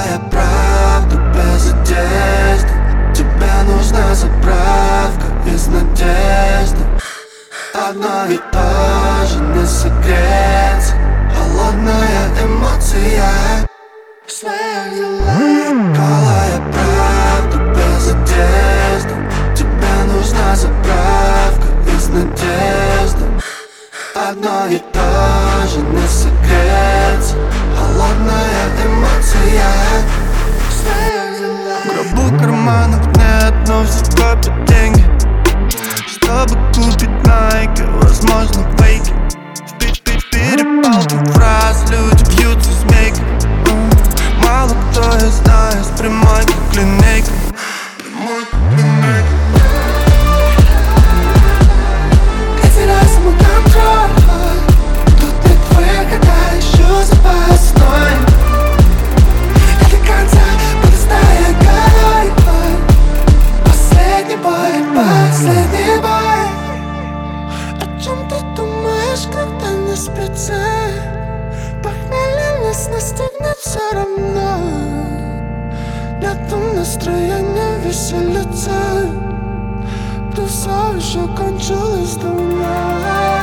Голая правда без одежды. Тебе нужна заправка из надежды. Одно и то же не согреться. Холодная эмоция в своих делах. Голая правда без одежды. Тебе нужна заправка из надежды. Одно и то же не согреться. Холодная эмоция в своих делах. В гробу карманов нет, но все копят деньги, чтобы купить Nike, возможно фейки. В перепалке фраз люди бьются змейки. Мало кто я знаю с прямой как линейка. Потеряй самоконтроль. Тут нет выхода, ищу запасной. И до конца буду стоять горой. Последний бой, последний бой. О чем ты думаешь, когда не спится? Похмелье нас настигнет все равно. Нету настроения веселиться. Тусовка еще кончилась давно.